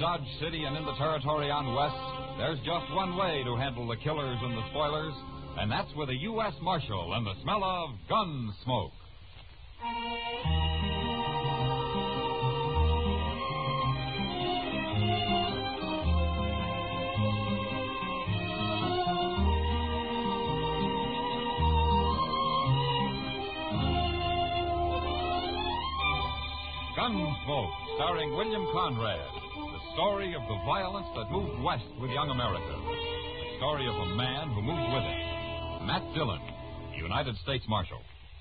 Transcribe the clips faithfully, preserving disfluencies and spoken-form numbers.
Dodge City and in the territory on West, there's just one way to handle the killers and the spoilers, and that's with a U S Marshal and the smell of gun smoke. Gunsmoke, starring William Conrad. The story of the violence that moved west with young America. The story of a man who moved with it. Matt Dillon, United States Marshal.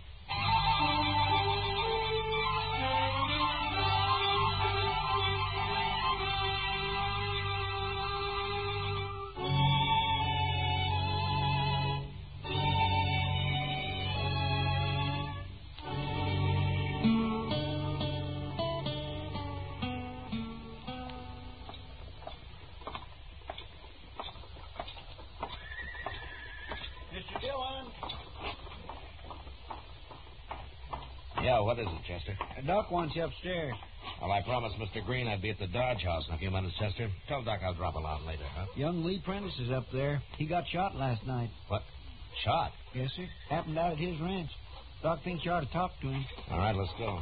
Yeah, what is it, Chester? Doc wants you upstairs. Well, I promised Mister Green I'd be at the Dodge House in a few minutes, Chester. Tell Doc I'll drop along later, huh? Young Lee Prentice is up there. He got shot last night. What? Shot? Yes, sir. Happened out at his ranch. Doc thinks you ought to talk to him. All right, let's go.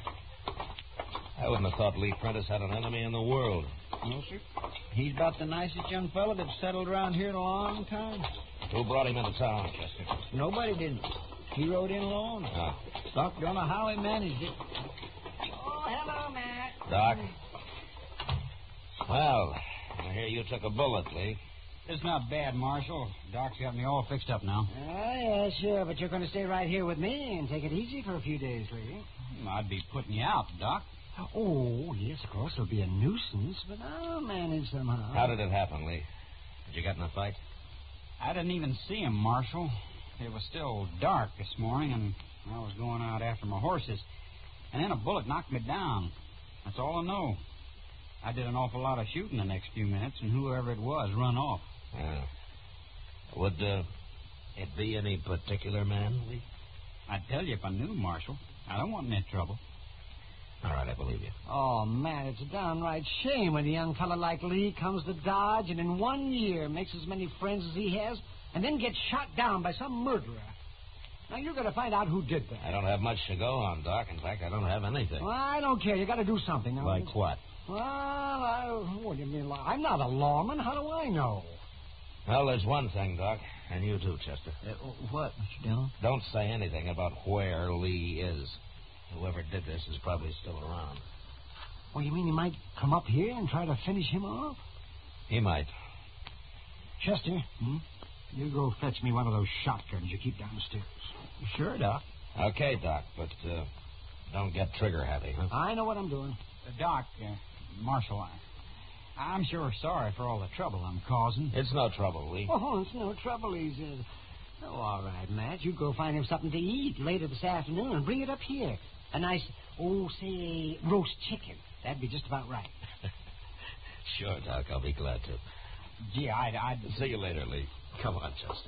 I wouldn't have thought Lee Prentice had an enemy in the world. No, sir. He's about the nicest young fellow that's settled around here in a long time. Who brought him into town, Chester? Nobody didn't. He rode in alone. Oh. Doc don't know how he managed it. Oh, hello, Matt. Doc? Well, I hear you took a bullet, Lee. It's not bad, Marshal. Doc's got me all fixed up now. Ah, yeah, sure, but you're going to stay right here with me and take it easy for a few days, Lee. I'd be putting you out, Doc. Oh, yes, of course, it'll be a nuisance, but I'll manage somehow. How did it happen, Lee? Did you get in a fight? I didn't even see him, Marshal. It was still dark this morning, and I was going out after my horses. And then a bullet knocked me down. That's all I know. I did an awful lot of shooting the next few minutes, and whoever it was run off. Yeah. Would uh, it be any particular man, Lee? I'd tell you if I knew, Marshal. I don't want any trouble. All right, I believe you. Oh, man, it's a downright shame when a young fellow like Lee comes to Dodge and in one year makes as many friends as he has and then gets shot down by some murderer. Now, you're going to find out who did that. I don't have much to go on, Doc. In fact, I don't have anything. Well, I don't care. You got to do something. Now, like what? Well, I, what do you mean? I'm not a lawman. How do I know? Well, there's one thing, Doc, and you too, Chester. Uh, what, Mister Dillon? Don't say anything about where Lee is. Whoever did this is probably still around. Oh, you mean he might come up here and try to finish him off? He might. Chester, hmm? You go fetch me one of those shotguns you keep downstairs. Sure, Doc. Okay, Doc, but uh, don't get trigger-happy, huh? I know what I'm doing. Uh, Doc, uh, Marshal, I, I'm sure sorry for all the trouble I'm causing. It's no trouble, Lee. Oh, it's no trouble, he says. Oh, all right, Matt. You go find him something to eat later this afternoon and bring it up here. A nice, oh, say, roast chicken. That'd be just about right. Sure, Doc. I'll be glad to. Gee, I'd... I'd... See you later, Lee. Come on, Chester.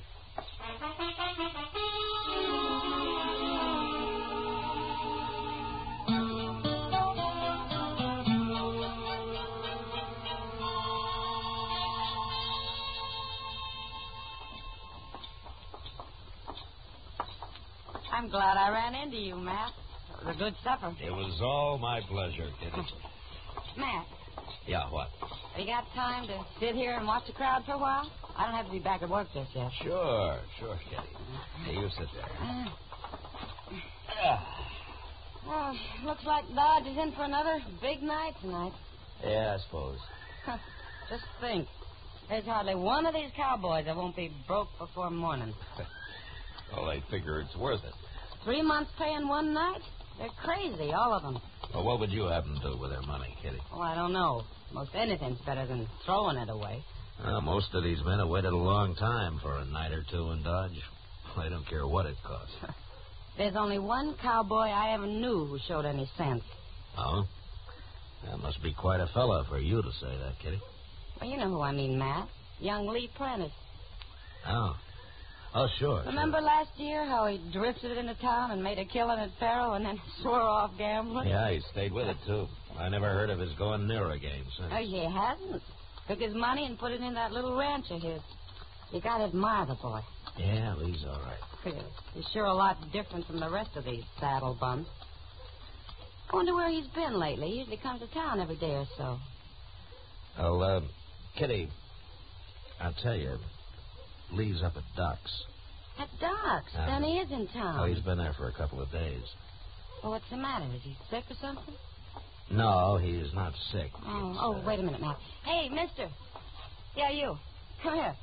I'm glad I ran into you, Matt. It was a good supper. It was all my pleasure, Kitty. Matt. Yeah, what? Have you got time to sit here and watch the crowd for a while? I don't have to be back at work just yet. Sure, sure, Kitty. Hey, you sit there. Uh, well, looks like Dodge is in for another big night tonight. Yeah, I suppose. Just think. There's hardly one of these cowboys that won't be broke before morning. Well, they figure it's worth it. Three months pay in one night? They're crazy, all of them. Well, what would you have them do with their money, Kitty? Oh, I don't know. Most anything's better than throwing it away. Well, most of these men have waited a long time for a night or two in Dodge. They don't care what it costs. There's only one cowboy I ever knew who showed any sense. Oh? That must be quite a fella for you to say that, Kitty. Well, you know who I mean, Matt. Young Lee Prentice. Oh. Oh, sure. Remember sure. last year how he drifted into town and made a killing at Faro and then swore off gambling? Yeah, he stayed with it, too. I never heard of his going near a game since. Oh, he hasn't. Took his money and put it in that little ranch of his. You gotta admire the boy. Yeah, Lee's all right. He's sure a lot different from the rest of these saddle bums. I wonder where he's been lately. He usually comes to town every day or so. Oh, uh, Kitty, I'll tell you, Lee's up at Doc's. At Doc's? Uh, Then he is in town. Oh, he's been there for a couple of days. Well, what's the matter? Is he sick or something? No, he is not sick. Oh, It's, oh uh, wait a minute now. Hey, mister. Yeah, you. Come here.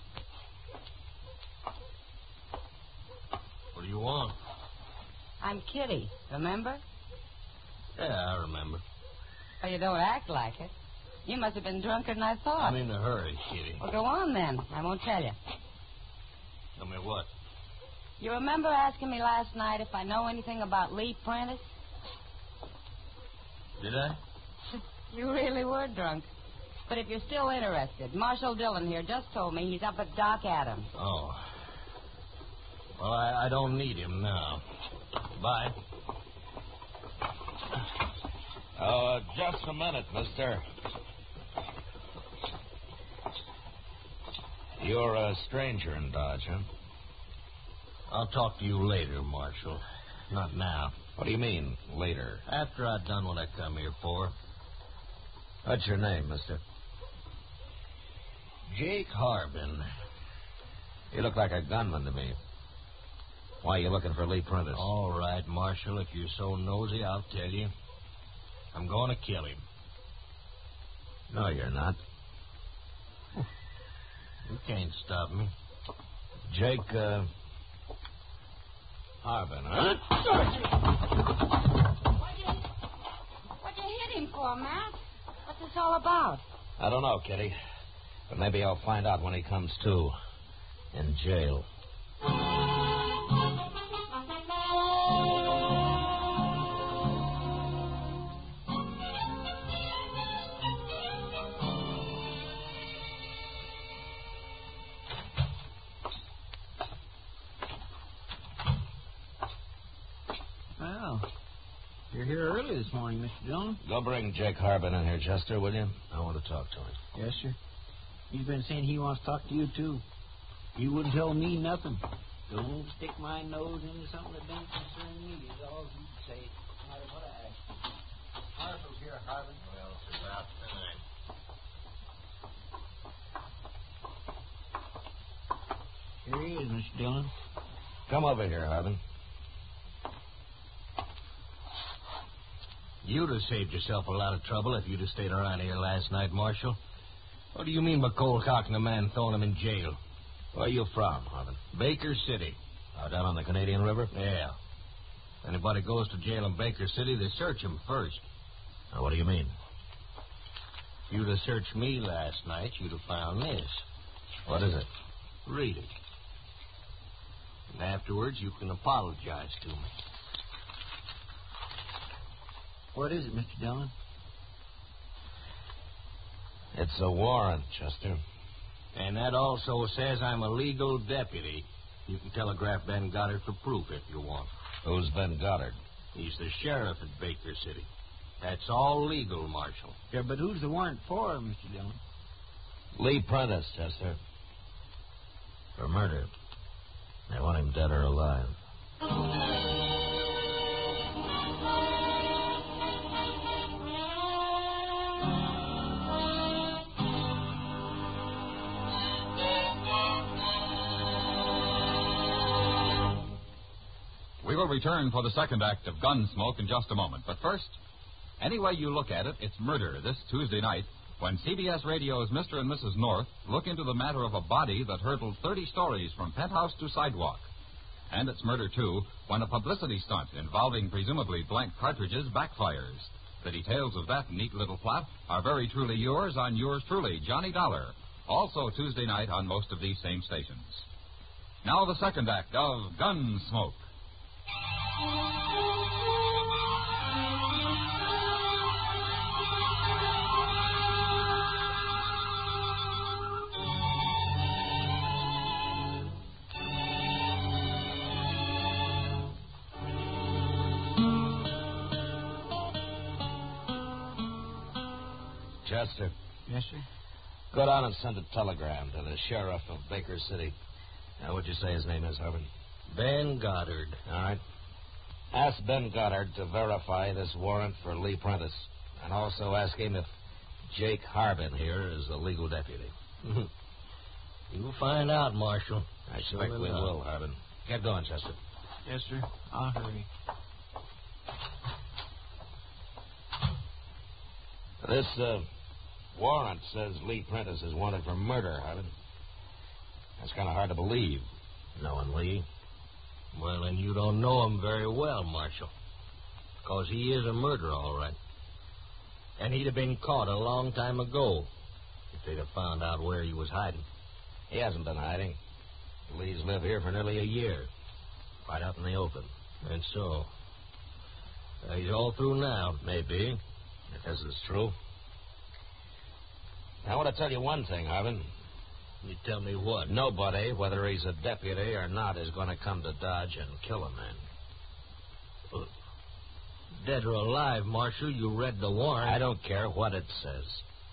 What do you want? I'm Kitty, remember? Yeah, I remember. Oh, you don't act like it. You must have been drunker than I thought. I'm in a hurry, Kitty. Well, go on then. I won't tell you. Tell me what? You remember asking me last night if I know anything about Lee Prentice? Did I? You really were drunk. But if you're still interested, Marshal Dillon here just told me he's up at Doc Adams. Oh. Well, I, I don't need him now. Bye. Oh, uh, just a minute, mister. You're a stranger in Dodge, huh? I'll talk to you later, Marshal. Not now. What do you mean, later? After I've done what I come here for. What's your name, mister? Jake Harbin. You look like a gunman to me. Why are you looking for Lee Prentice? All right, Marshal. If you're so nosy, I'll tell you. I'm going to kill him. No, you're not. You can't stop me. Jake, uh... Harbin, huh? What'd you, what'd you hit him for, Matt? What's this all about? I don't know, Kitty. But maybe I'll find out when he comes to. In jail. Well, you're here early this morning, Mister Dillon. Go bring Jake Harbin in here, Chester, will you? I want to talk to him. Yes, sir. He's been saying he wants to talk to you, too. You wouldn't tell me nothing. Don't stick my nose into something that don't concern me, is all you'd say, no matter what I ask. Marshall's here, Harbin. Well, it's about time. Here he is, Mister Dillon. Come over here, Harbin. You'd have saved yourself a lot of trouble if you'd have stayed around here last night, Marshal. What do you mean by cold cocking a man, throwing him in jail? Where are you from, Harbin? Baker City. Oh, down on the Canadian River? Yeah. If anybody goes to jail in Baker City, they search him first. Now, what do you mean? If you'd have searched me last night, you'd have found this. What is it? Read it. And afterwards, you can apologize to me. What is it, Mister Dillon? It's a warrant, Chester. And that also says I'm a legal deputy. You can telegraph Ben Goddard for proof if you want. Who's Ben Goddard? He's the sheriff at Baker City. That's all legal, Marshal. Yeah, but who's the warrant for, Mister Dillon? Lee Prentice, Chester. For murder. They want him dead or alive. We will return for the second act of Gunsmoke in just a moment. But first, any way you look at it, it's murder this Tuesday night when C B S Radio's Mister and Missus North look into the matter of a body that hurtled thirty stories from penthouse to sidewalk. And it's murder, too, when a publicity stunt involving presumably blank cartridges backfires. The details of that neat little plot are very truly yours on yours truly, Johnny Dollar. Also Tuesday night on most of these same stations. Now the second act of Gunsmoke. Chester. Yes, sir. Go down and send a telegram to the sheriff of Baker City. Now, what'd you say his name is, Harvin? Ben Goddard. All right. Ask Ben Goddard to verify this warrant for Lee Prentice. And also ask him if Jake Harbin here is the legal deputy. You'll find out, Marshal. I expect we will, Harbin. Get going, Chester. Yes, sir. I'll hurry. This uh, warrant says Lee Prentice is wanted for murder, Harbin. That's kind of hard to believe, knowing Lee. Well, then you don't know him very well, Marshal. Because he is a murderer, all right. And he'd have been caught a long time ago if they'd have found out where he was hiding. He hasn't been hiding. Lee's lived here for nearly a year. Right out in the open. And so, uh, he's all through now. Maybe, if this is true. I want to tell you one thing, Harvin. You tell me what? Nobody, whether he's a deputy or not, is going to come to Dodge and kill a man. Uh, dead or alive, Marshal, you read the warrant. I don't care what it says.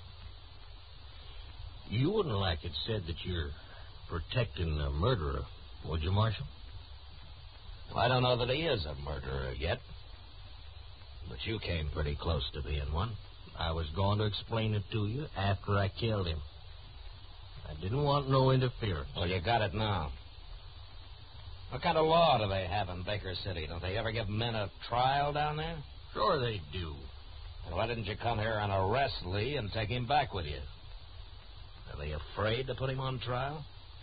You wouldn't like it said that you're protecting a murderer, would you, Marshal? Well, I don't know that he is a murderer yet. But you came pretty close to being one. I was going to explain it to you after I killed him. I didn't want no interference. Well, you got it now. What kind of law do they have in Baker City? Don't they ever give men a trial down there? Sure they do. And why didn't you come here and arrest Lee and take him back with you? Are they afraid to put him on trial?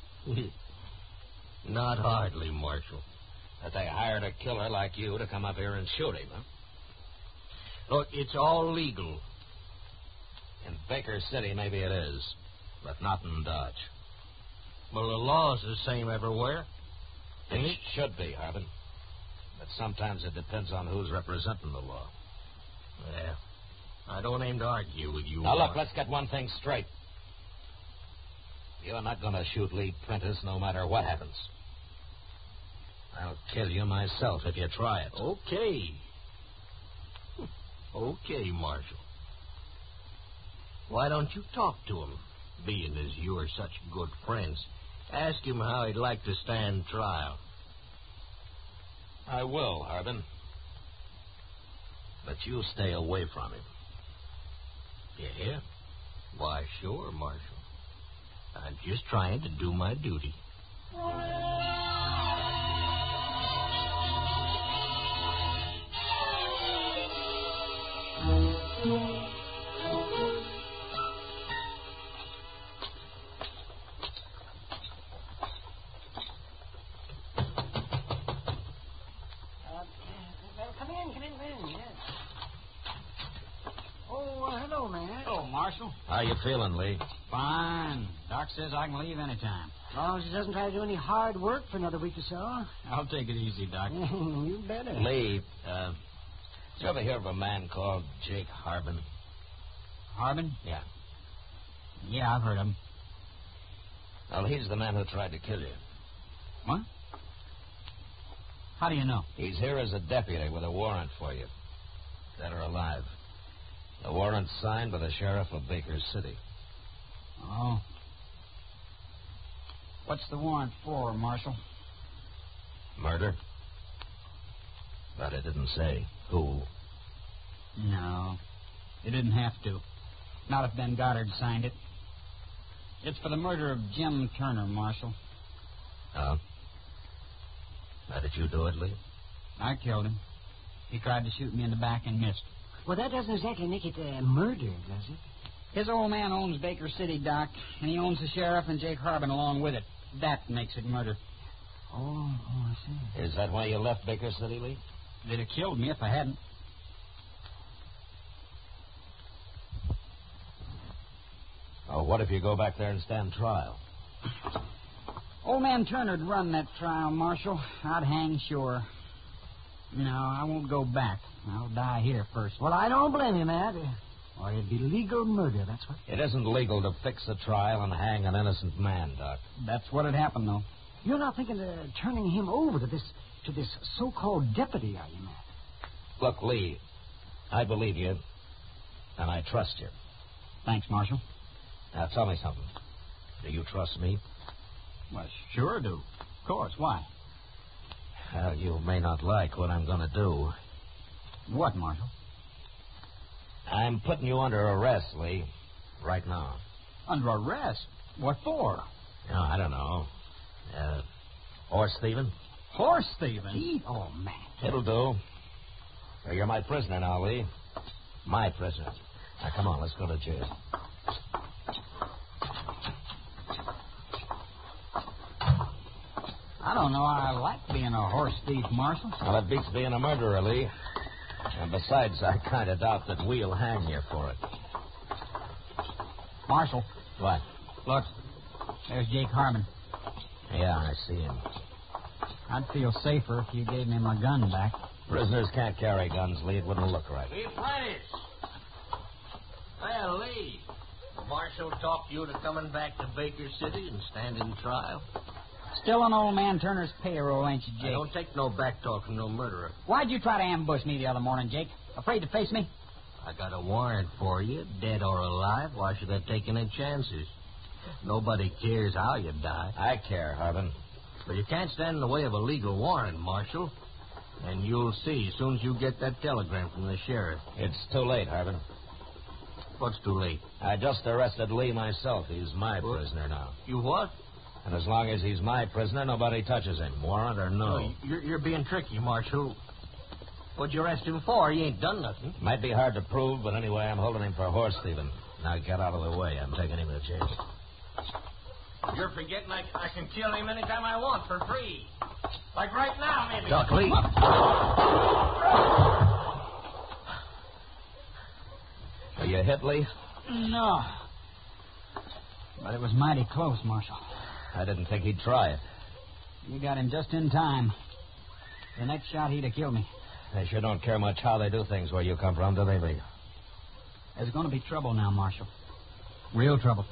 Not hardly, Marshal. That they hired a killer like you to come up here and shoot him, huh? Look, it's all legal. In Baker City, maybe it is, but not in Dodge. Well, the law's the same everywhere. It mm-hmm. should be, Harvin. But sometimes it depends on who's representing the law. Yeah. I don't aim to argue with you. Now, look, let's get one thing straight. You're not going to shoot Lee Prentice no matter what happens. I'll kill you myself if you try it. Okay. Okay, Marshal. Why don't you talk to him, being as you're such good friends? Ask him how he'd like to stand trial. I will, Harbin. But you stay away from him. Yeah? Why, sure, Marshal. I'm just trying to do my duty. How you feeling, Lee? Fine. Doc says I can leave any time. As long as he doesn't try to do any hard work for another week or so. I'll take it easy, Doc. You better. Lee, uh, did you ever hear of a man called Jake Harbin? Harbin? Yeah. Yeah, I've heard of him. Well, he's the man who tried to kill you. What? How do you know? He's here as a deputy with a warrant for you. Dead or alive. The warrant's signed by the sheriff of Baker City. Oh. What's the warrant for, Marshal? Murder. But it didn't say who. No. It didn't have to. Not if Ben Goddard signed it. It's for the murder of Jim Turner, Marshal. Oh? How did you do it, Lee? I killed him. He tried to shoot me in the back and missed. Well, that doesn't exactly make it uh, murder, does it? His old man owns Baker City, Doc, and he owns the sheriff and Jake Harbin along with it. That makes it murder. Oh, oh, I see. Is that why you left Baker City, Lee? They'd have killed me if I hadn't. Oh, what if you go back there and stand trial? Old man Turner'd run that trial, Marshal. I'd hang sure. No, I won't go back. I'll die here first. Well, I don't blame you, Matt. Or it'd be legal murder, that's what. It isn't legal to fix a trial and hang an innocent man, Doc. That's what'd happen, though. You're not thinking of turning him over to this to this so-called deputy, are you, Matt? Look, Lee, I believe you, and I trust you. Thanks, Marshal. Now, tell me something. Do you trust me? Well, sure do. Of course. Why? Well, you may not like what I'm going to do. What, Marshal? I'm putting you under arrest, Lee, right now. Under arrest? What for? No, I don't know. Uh, horse thieving? Horse thieving? Oh, man. It'll do. So you're my prisoner now, Lee. My prisoner. Now, come on, let's go to jail. I don't know. I like being a horse thief, Marshal. Well, it beats being a murderer, Lee. And besides, I kind of doubt that we'll hang you for it. Marshal. What? Look, there's Jake Harmon. Yeah, I see him. I'd feel safer if you gave me my gun back. Prisoners can't carry guns, Lee. It wouldn't look right. Lee Prentice. Well, Lee, the marshal talked you to coming back to Baker City and standing trial? Still on old man Turner's payroll, ain't you, Jake? I don't take no back talk from no murderer. Why'd you try to ambush me the other morning, Jake? Afraid to face me? I got a warrant for you, dead or alive. Why should I take any chances? Nobody cares how you die. I care, Harbin. But you can't stand in the way of a legal warrant, Marshal. And you'll see as soon as you get that telegram from the sheriff. It's too late, Harbin. What's too late? I just arrested Lee myself. He's my What? prisoner now. You what? And as long as he's my prisoner, nobody touches him, warrant or no. Oh, you're, you're being tricky, Marshal. What'd you arrest him for? He ain't done nothing. Might be hard to prove, but anyway, I'm holding him for horse thieving. Now get out of the way. I'm taking him to jail. You're forgetting I, I can kill him anytime I want for free. Like right now, maybe. Doc Lee. Are you hit, Lee? No. But it was mighty close, Marshal. I didn't think he'd try it. You got him just in time. The next shot, he'd have killed me. They sure don't care much how they do things where you come from, do they, Lee? There's going to be trouble now, Marshal. Real trouble.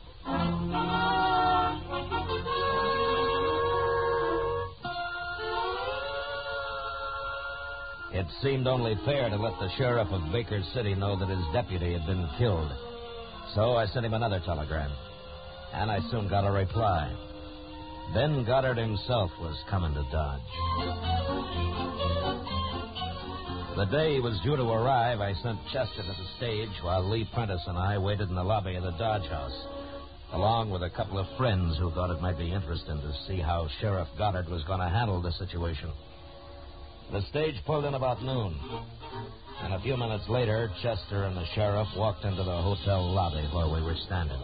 It seemed only fair to let the sheriff of Baker City know that his deputy had been killed. So I sent him another telegram. And I soon got a reply. Ben Goddard himself was coming to Dodge. The day he was due to arrive, I sent Chester to the stage while Lee Prentice and I waited in the lobby of the Dodge House, along with a couple of friends who thought it might be interesting to see how Sheriff Goddard was going to handle the situation. The stage pulled in about noon, and a few minutes later, Chester and the sheriff walked into the hotel lobby where we were standing.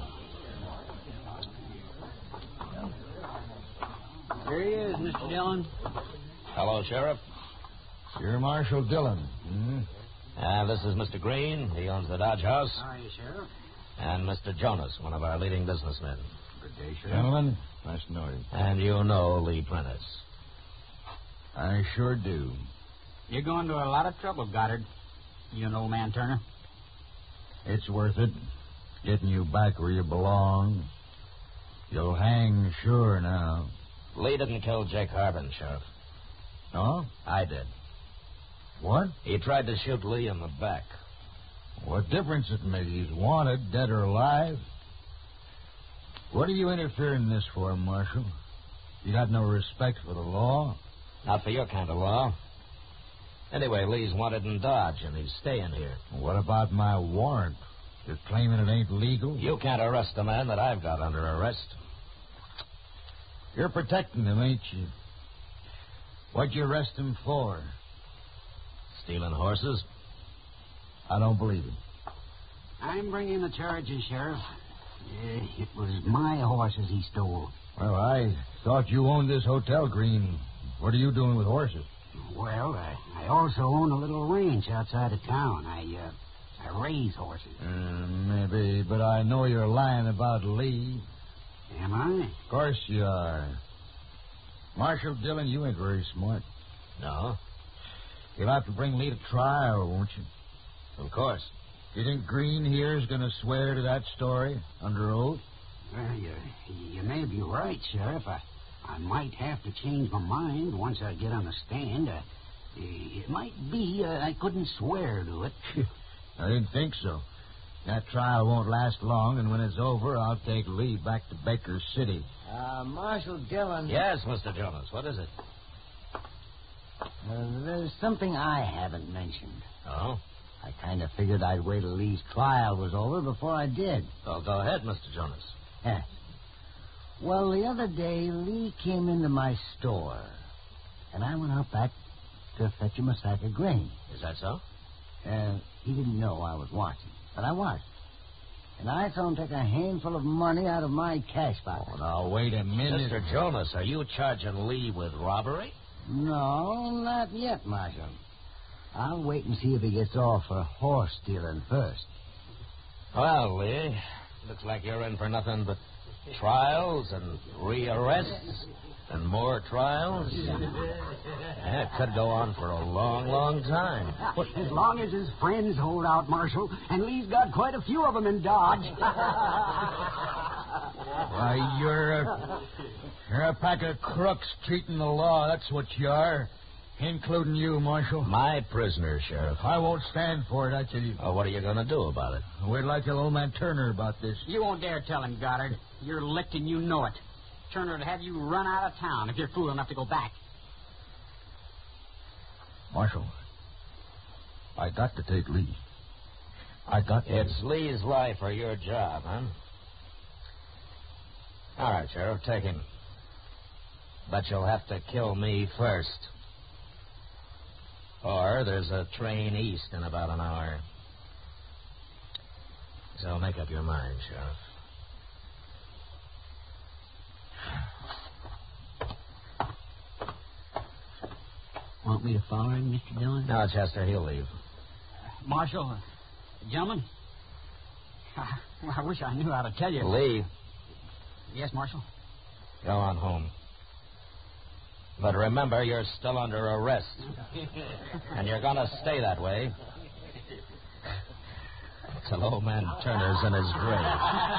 Here he is, Mister Dillon. Hello, Sheriff. You're Marshal Dillon. Hmm? And this is Mister Green. He owns the Dodge House. How are you, Sheriff? And Mister Jonas, one of our leading businessmen. Good day, Sheriff. Gentlemen, nice to know you. And you know Lee Prentice. I sure do. You're going to a lot of trouble, Goddard. You and old man Turner. It's worth it. Getting you back where you belong. You'll hang sure now. Lee didn't kill Jake Harbin, Sheriff. No? I did. What? He tried to shoot Lee in the back. What difference it makes? He's wanted, dead or alive. What are you interfering in this for, Marshal? You got no respect for the law? Not for your kind of law. Anyway, Lee's wanted in Dodge, and he's staying here. What about my warrant? You're claiming it ain't legal? You can't arrest a man that I've got under arrest. You're protecting him, ain't you? What'd you arrest him for? Stealing horses? I don't believe it. I'm bringing the charges, Sheriff. Yeah, it was my horses he stole. Well, I thought you owned this hotel, Green. What are you doing with horses? Well, I, I also own a little ranch outside of town. I, uh, I raise horses. Uh, maybe, but I know you're lying about Lee. Am I? Of course you are. Marshal Dillon, you ain't very smart. No. You'll have to bring Lee to trial, won't you? Of course. You think Green here is going to swear to that story under oath? Well, you, you may be right, Sheriff. I, I might have to change my mind once I get on the stand. Uh, it might be uh, I couldn't swear to it. I didn't think so. That trial won't last long, and when it's over, I'll take Lee back to Baker City. Uh, Marshal Dillon. Yes, Mister Jonas. What is it? Uh, there's something I haven't mentioned. Oh? I kind of figured I'd wait till Lee's trial was over before I did. Oh, go ahead, Mister Jonas. Yeah. Well, the other day, Lee came into my store, and I went out back to fetch him a sack of grain. Is that so? Uh, he didn't know I was watching, but I was. And I saw him take a handful of money out of my cash box. Oh, now, wait a minute. Mister Jonas, are you charging Lee with robbery? No, not yet, Marshal. I'll wait and see if he gets off for horse stealing first. Well, Lee, looks like you're in for nothing but trials and rearrests and more trials. Yeah, it could go on for a long, long time. As long as his friends hold out, Marshal, and Lee's got quite a few of them in Dodge. Why, you're a, you're a pack of crooks cheating the law. That's what you are. Including you, Marshal. My prisoner, Sheriff. I won't stand for it, I tell you. Oh, what are you going to do about it? Wait till I tell old man Turner about this. You won't dare tell him, Goddard. You're licked and you know it. Turner would have you run out of town if you're fool enough to go back. Marshal, I got to take Lee. I got to. It's Lee's life or your job, huh? All right, Sheriff, take him. But you'll have to kill me first. Or there's a train east in about an hour. So make up your mind, Sheriff. Want me to follow him, Mister Dillon? No, Chester, he'll leave. Marshal, uh, gentlemen, I, I wish I knew how to tell you. Leave. Yes, Marshal? Go on home. But remember, you're still under arrest. And you're going to stay that way till old man Turner's in his grave.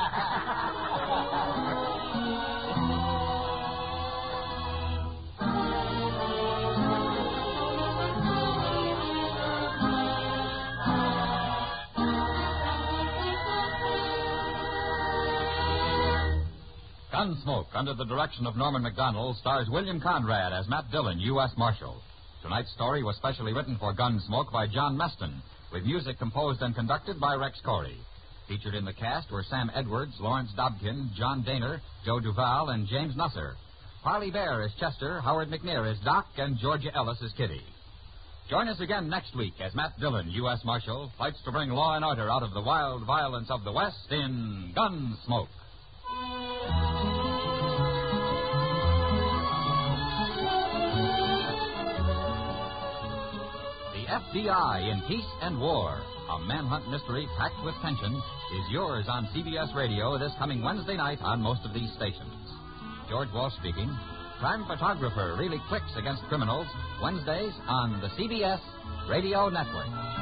Gunsmoke, under the direction of Norman Macdonald, stars William Conrad as Matt Dillon, U S Marshal. Tonight's story was specially written for Gunsmoke by John Meston, with music composed and conducted by Rex Corey. Featured in the cast were Sam Edwards, Lawrence Dobkin, John Daner, Joe Duval, and James Nusser. Harley Bear is Chester, Howard McNear is Doc, and Georgia Ellis is Kitty. Join us again next week as Matt Dillon, U S Marshal, fights to bring law and order out of the wild violence of the West in Gunsmoke. The F B I in Peace and War, a manhunt mystery packed with tension, is yours on C B S Radio this coming Wednesday night on most of these stations. George Walsh speaking. Crime Photographer really clicks against criminals Wednesdays on the C B S Radio Network.